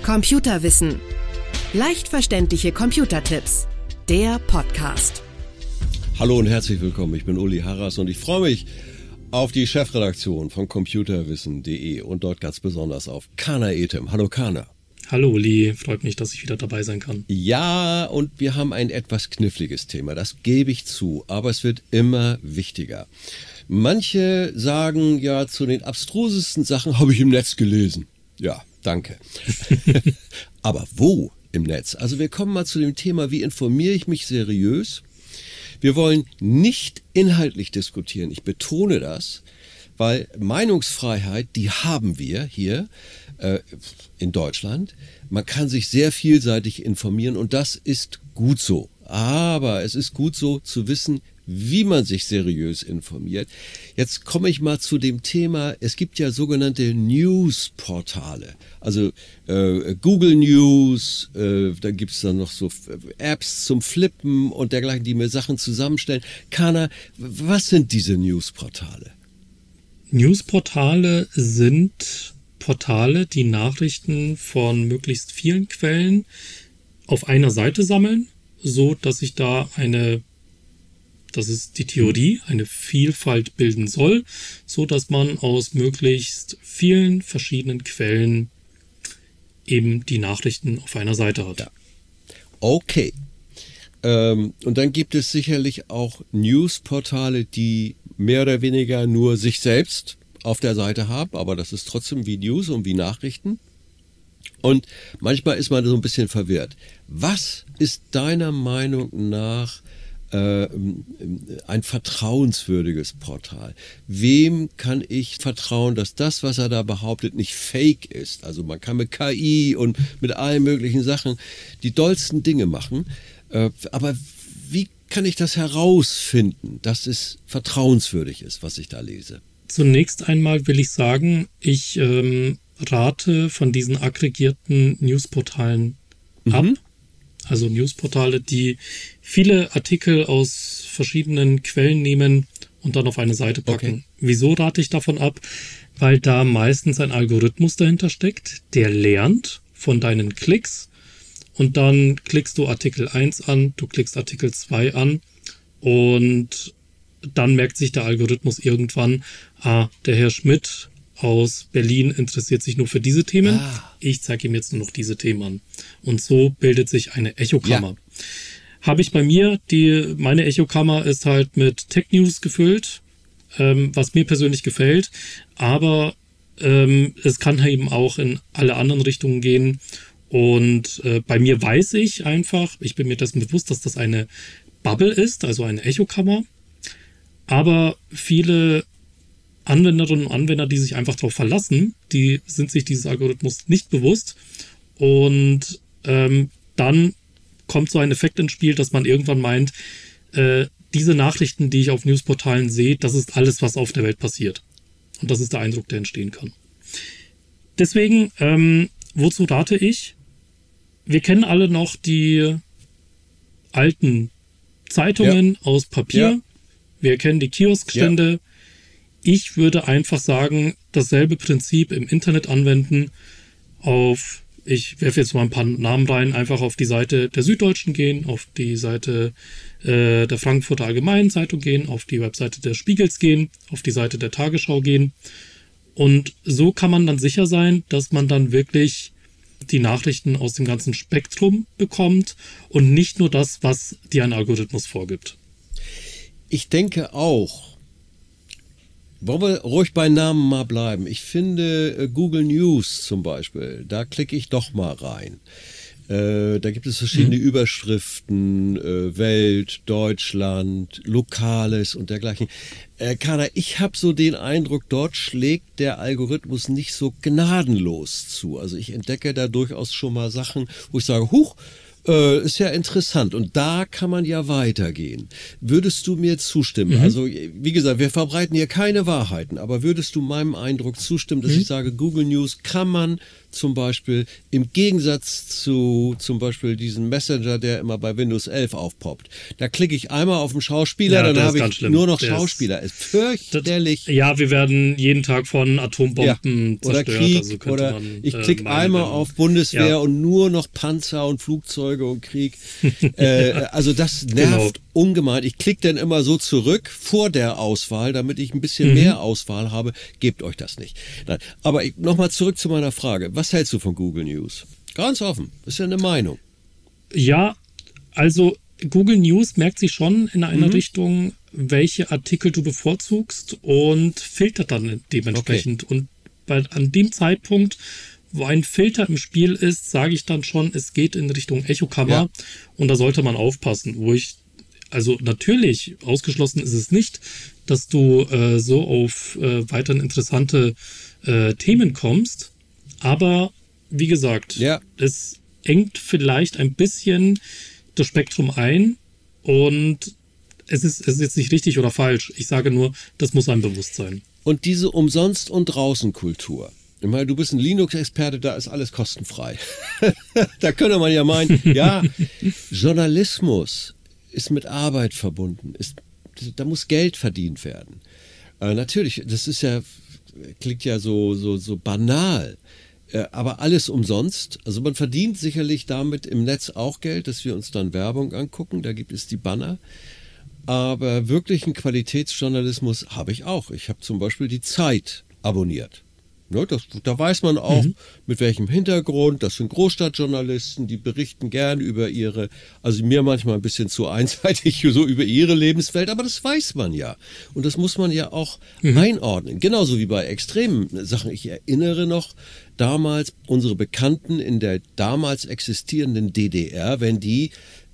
Computerwissen. Leicht verständliche Computertipps. Der Podcast. Hallo und herzlich willkommen, ich bin Uli Harras und ich freue mich auf die Chefredaktion von computerwissen.de und dort ganz besonders auf Kana Etem. Hallo Kana. Hallo Uli, freut mich, dass ich wieder dabei sein kann. Ja, und wir haben ein etwas kniffliges Thema, das gebe ich zu, aber es wird immer wichtiger. Manche sagen ja, zu den abstrusesten Sachen habe ich im Netz gelesen. Ja, danke. Aber wo im Netz? Also wir kommen mal zu dem Thema, wie informiere ich mich seriös? Wir wollen nicht inhaltlich diskutieren, ich betone das, weil Meinungsfreiheit, die haben wir hier in Deutschland. Man kann sich sehr vielseitig informieren und das ist gut so. Aber es ist gut so zu wissen, wie man sich seriös informiert. Jetzt komme ich mal zu dem Thema, es gibt ja sogenannte News-Portale, also Google News, da gibt es dann noch so Apps zum Flippen und dergleichen, die mir Sachen zusammenstellen. Kana, was sind diese News-Portale? News-Portale sind Portale, die Nachrichten von möglichst vielen Quellen auf einer Seite sammeln, so dass sich da das ist die Theorie, eine Vielfalt bilden soll, so dass man aus möglichst vielen verschiedenen Quellen eben die Nachrichten auf einer Seite hat. Ja. Okay. Und dann gibt es sicherlich auch Newsportale, die mehr oder weniger nur sich selbst auf der Seite haben, aber das ist trotzdem wie News und wie Nachrichten. Und manchmal ist man so ein bisschen verwirrt. Was ist deiner Meinung nach ein vertrauenswürdiges Portal? Wem kann ich vertrauen, dass das, was er da behauptet, nicht fake ist? Also man kann mit KI und mit allen möglichen Sachen die dollsten Dinge machen. Aber wie kann ich das herausfinden, dass es vertrauenswürdig ist, was ich da lese? Zunächst einmal will ich sagen, ich rate von diesen aggregierten Newsportalen ab. Also Newsportale, die viele Artikel aus verschiedenen Quellen nehmen und dann auf eine Seite packen. Okay. Wieso rate ich davon ab? Weil da meistens ein Algorithmus dahinter steckt, der lernt von deinen Klicks und dann klickst du Artikel 1 an, du klickst Artikel 2 an und dann merkt sich der Algorithmus irgendwann, der Herr Schmidt aus Berlin interessiert sich nur für diese Themen. Ich zeige ihm jetzt nur noch diese Themen an. Und so bildet sich eine Echokammer. Ja. Habe ich bei mir, meine Echokammer ist halt mit Tech News gefüllt, was mir persönlich gefällt. Aber es kann eben auch in alle anderen Richtungen gehen. Und bei mir weiß ich einfach, ich bin mir dessen bewusst, dass das eine Bubble ist, also eine Echokammer. Aber viele Anwenderinnen und Anwender, die sich einfach darauf verlassen, die sind sich dieses Algorithmus nicht bewusst und dann kommt so ein Effekt ins Spiel, dass man irgendwann meint, diese Nachrichten, die ich auf Newsportalen sehe, das ist alles, was auf der Welt passiert. Und das ist der Eindruck, der entstehen kann. Deswegen, wozu rate ich? Wir kennen alle noch die alten Zeitungen aus Papier. Ja. Wir kennen die Kioskstände. Ja. Ich würde einfach sagen, dasselbe Prinzip im Internet anwenden ich werfe jetzt mal ein paar Namen rein, einfach auf die Seite der Süddeutschen gehen, auf die Seite der Frankfurter Allgemeinen Zeitung gehen, auf die Webseite des Spiegels gehen, auf die Seite der Tagesschau gehen. Und so kann man dann sicher sein, dass man dann wirklich die Nachrichten aus dem ganzen Spektrum bekommt und nicht nur das, was dir ein Algorithmus vorgibt. Ich denke auch, wollen wir ruhig bei Namen mal bleiben. Ich finde Google News zum Beispiel, da klicke ich doch mal rein. Da gibt es verschiedene Überschriften, Welt, Deutschland, Lokales und dergleichen. Kana, ich habe so den Eindruck, dort schlägt der Algorithmus nicht so gnadenlos zu. Also ich entdecke da durchaus schon mal Sachen, wo ich sage, ist ja interessant und da kann man ja weitergehen. Würdest du mir zustimmen? Also wie gesagt, wir verbreiten hier keine Wahrheiten, aber würdest du meinem Eindruck zustimmen, dass ich sage, Google News kann man zum Beispiel im Gegensatz zu zum Beispiel diesem Messenger, der immer bei Windows 11 aufpoppt. Da klicke ich einmal auf den Schauspieler, dann habe ich nur noch Schauspieler. Ist fürchterlich. Ja, wir werden jeden Tag von Atombomben oder zerstört. Krieg, Also könnte oder man, ich klicke einmal auf Bundeswehr und nur noch Panzer und Flugzeuge und Krieg. Also das nervt ungemein. Ich klicke dann immer so zurück vor der Auswahl, damit ich ein bisschen mehr Auswahl habe. Gebt euch das nicht. Nein. Aber nochmal zurück zu meiner Frage. Was hältst du von Google News? Ganz offen. Ist ja eine Meinung. Ja, also Google News merkt sich schon in einer Richtung, welche Artikel du bevorzugst und filtert dann dementsprechend. Okay. Und an dem Zeitpunkt, wo ein Filter im Spiel ist, sage ich dann schon, es geht in Richtung Echokammer und da sollte man aufpassen. Also natürlich, ausgeschlossen ist es nicht, dass du so auf weiterhin interessante Themen kommst, aber wie gesagt, es engt vielleicht ein bisschen das Spektrum ein und es ist jetzt nicht richtig oder falsch. Ich sage nur, das muss einem bewusst sein. Und diese Umsonst- und Draußen-Kultur. Ich meine, du bist ein Linux-Experte, da ist alles kostenfrei. Da könnte man ja meinen, ja, Journalismus ist mit Arbeit verbunden. Da muss Geld verdient werden. Natürlich, das ist ja, klingt ja so banal. Aber alles umsonst. Also man verdient sicherlich damit im Netz auch Geld, dass wir uns dann Werbung angucken. Da gibt es die Banner. Aber wirklichen Qualitätsjournalismus habe ich auch. Ich habe zum Beispiel die Zeit abonniert. Ja, da weiß man auch, mit welchem Hintergrund. Das sind Großstadtjournalisten, die berichten gern über also mir manchmal ein bisschen zu einseitig, so über ihre Lebenswelt, aber das weiß man ja. Und das muss man ja auch einordnen. Genauso wie bei extremen Sachen. Ich erinnere noch damals unsere Bekannten in der damals existierenden DDR, wenn die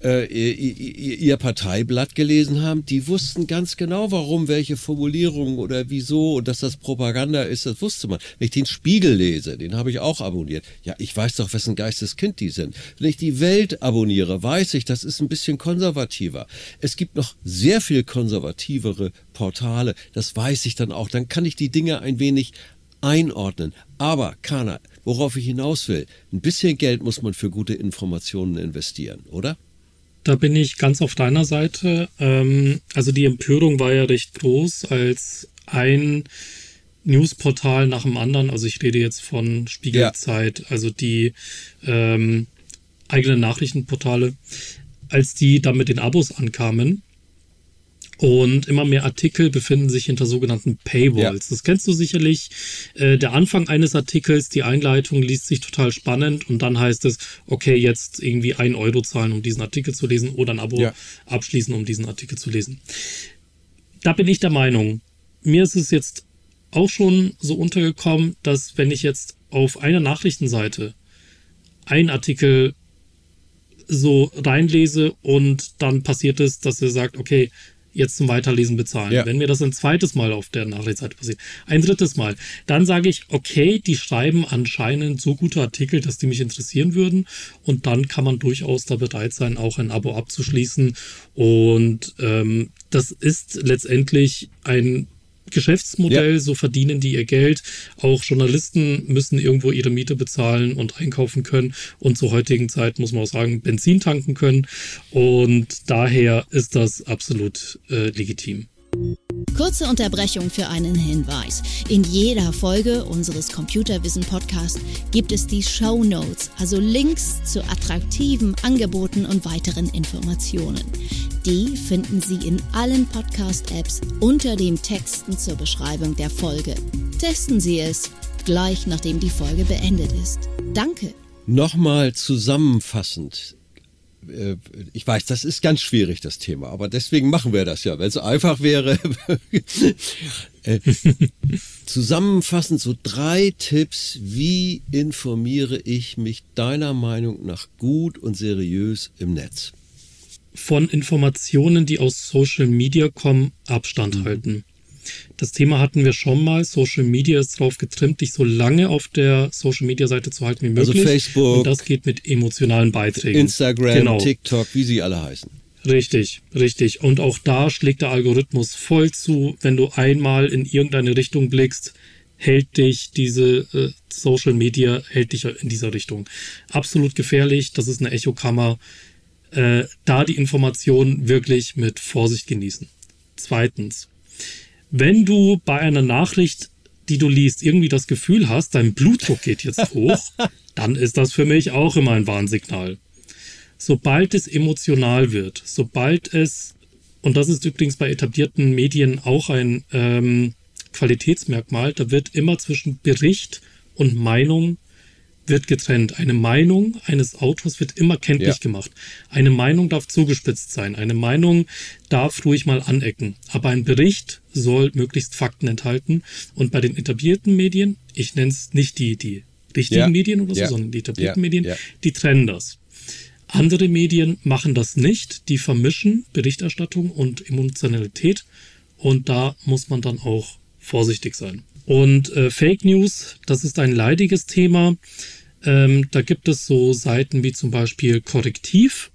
ihr Parteiblatt gelesen haben, die wussten ganz genau, warum, welche Formulierungen oder wieso und dass das Propaganda ist, das wusste man. Wenn ich den Spiegel lese, den habe ich auch abonniert. Ja, ich weiß doch, wessen Geisteskind die sind. Wenn ich die Welt abonniere, weiß ich, das ist ein bisschen konservativer. Es gibt noch sehr viel konservativere Portale, das weiß ich dann auch. Dann kann ich die Dinge ein wenig einordnen. Aber, Kana, worauf ich hinaus will, ein bisschen Geld muss man für gute Informationen investieren, oder? Da bin ich ganz auf deiner Seite. Also die Empörung war ja recht groß, als ein Newsportal nach dem anderen, also ich rede jetzt von Spiegelzeit, also die eigenen Nachrichtenportale, als die dann mit den Abos ankamen. Und immer mehr Artikel befinden sich hinter sogenannten Paywalls. Das kennst du sicherlich. Der Anfang eines Artikels, die Einleitung liest sich total spannend und dann heißt es, okay, jetzt irgendwie 1 Euro zahlen, um diesen Artikel zu lesen oder ein Abo abschließen, um diesen Artikel zu lesen. Da bin ich der Meinung, mir ist es jetzt auch schon so untergekommen, dass wenn ich jetzt auf einer Nachrichtenseite einen Artikel so reinlese und dann passiert es, dass er sagt, okay, jetzt zum Weiterlesen bezahlen. Ja. Wenn mir das ein zweites Mal auf der Nachrichtenseite passiert, ein drittes Mal, dann sage ich, okay, die schreiben anscheinend so gute Artikel, dass die mich interessieren würden und dann kann man durchaus da bereit sein, auch ein Abo abzuschließen und das ist letztendlich ein Geschäftsmodell, so verdienen die ihr Geld. Auch Journalisten müssen irgendwo ihre Miete bezahlen und einkaufen können und zur heutigen Zeit muss man auch sagen, Benzin tanken können und daher ist das absolut legitim. Kurze Unterbrechung für einen Hinweis. In jeder Folge unseres Computerwissen-Podcasts gibt es die Shownotes, also Links zu attraktiven Angeboten und weiteren Informationen. Die finden Sie in allen Podcast-Apps unter den Texten zur Beschreibung der Folge. Testen Sie es gleich, nachdem die Folge beendet ist. Danke. Nochmal zusammenfassend. Ich weiß, das ist ganz schwierig, das Thema, aber deswegen machen wir das ja, weil es einfach wäre. Zusammenfassend so 3 Tipps, wie informiere ich mich deiner Meinung nach gut und seriös im Netz? Von Informationen, die aus Social Media kommen, Abstand halten. Das Thema hatten wir schon mal. Social Media ist darauf getrimmt, dich so lange auf der Social Media Seite zu halten wie möglich. Also Facebook. Und das geht mit emotionalen Beiträgen. Instagram, TikTok, wie sie alle heißen. Richtig. Und auch da schlägt der Algorithmus voll zu, wenn du einmal in irgendeine Richtung blickst. hält dich Social Media hält dich in dieser Richtung. Absolut gefährlich, das ist eine Echokammer. Da die Informationen wirklich mit Vorsicht genießen. Zweitens, wenn du bei einer Nachricht, die du liest, irgendwie das Gefühl hast, dein Blutdruck geht jetzt hoch, dann ist das für mich auch immer ein Warnsignal. Sobald es emotional wird, sobald es, und das ist übrigens bei etablierten Medien auch ein Qualitätsmerkmal, da wird immer zwischen Bericht und Meinung wird getrennt. Eine Meinung eines Autors wird immer kenntlich gemacht. Eine Meinung darf zugespitzt sein. Eine Meinung darf ruhig mal anecken. Aber ein Bericht soll möglichst Fakten enthalten. Und bei den etablierten Medien, ich nenne es nicht die richtigen Medien oder so, sondern die etablierten Medien, die trennen das. Andere Medien machen das nicht. Die vermischen Berichterstattung und Emotionalität. Und da muss man dann auch vorsichtig sein. Und Fake News, das ist ein leidiges Thema. Da gibt es so Seiten wie zum Beispiel Korrektiv.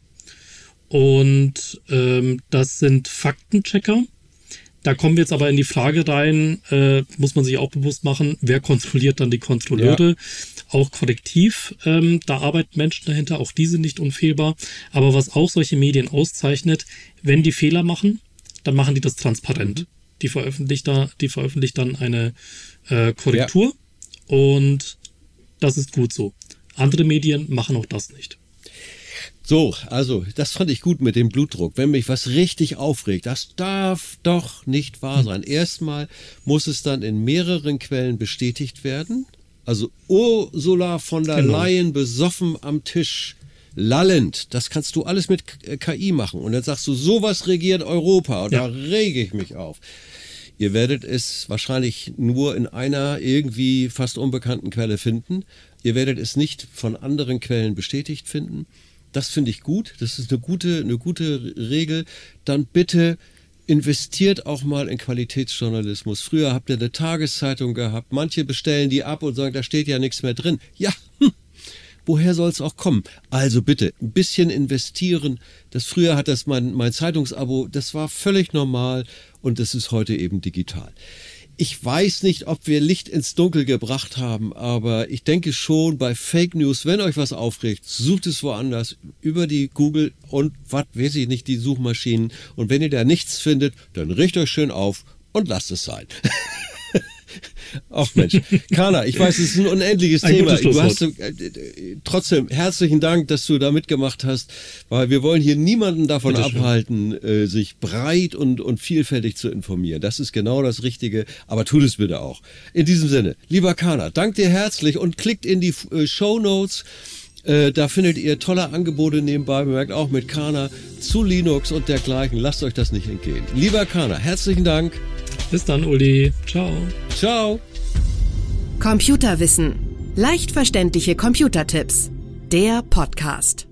Und das sind Faktenchecker. Da kommen wir jetzt aber in die Frage rein, muss man sich auch bewusst machen, wer kontrolliert dann die Kontrolleure? Ja. Auch Korrektiv, da arbeiten Menschen dahinter, auch diese nicht unfehlbar. Aber was auch solche Medien auszeichnet, wenn die Fehler machen, dann machen die das transparent. Die veröffentlicht dann eine Korrektur und das ist gut so. Andere Medien machen auch das nicht. So, also das fand ich gut mit dem Blutdruck. Wenn mich was richtig aufregt, das darf doch nicht wahr sein. Erstmal muss es dann in mehreren Quellen bestätigt werden. Also Ursula von der Leyen besoffen am Tisch, lallend. Das kannst du alles mit KI machen. Und dann sagst du, sowas regiert Europa. Und da rege ich mich auf. Ihr werdet es wahrscheinlich nur in einer irgendwie fast unbekannten Quelle finden. Ihr werdet es nicht von anderen Quellen bestätigt finden. Das finde ich gut. Das ist eine gute Regel. Dann bitte investiert auch mal in Qualitätsjournalismus. Früher habt ihr eine Tageszeitung gehabt. Manche bestellen die ab und sagen, da steht ja nichts mehr drin. Ja, woher soll es auch kommen? Also bitte, ein bisschen investieren. Früher hat das mein Zeitungsabo, das war völlig normal und das ist heute eben digital. Ich weiß nicht, ob wir Licht ins Dunkel gebracht haben, aber ich denke schon bei Fake News, wenn euch was aufregt, sucht es woanders, über die Google und was weiß ich nicht, die Suchmaschinen. Und wenn ihr da nichts findet, dann richtet euch schön auf und lasst es sein. Ach Mensch, Kana, ich weiß, es ist ein unendliches Thema. Du hast trotzdem herzlichen Dank, dass du da mitgemacht hast, weil wir wollen hier niemanden davon abhalten, sich breit und vielfältig zu informieren. Das ist genau das Richtige, aber tut es bitte auch. In diesem Sinne, lieber Kana, dank dir herzlich und klickt in die Shownotes. Da findet ihr tolle Angebote nebenbei, bemerkt auch mit Kana zu Linux und dergleichen. Lasst euch das nicht entgehen. Lieber Kana, herzlichen Dank. Bis dann, Uli. Ciao. Ciao. Computerwissen. Leicht verständliche Computertipps. Der Podcast.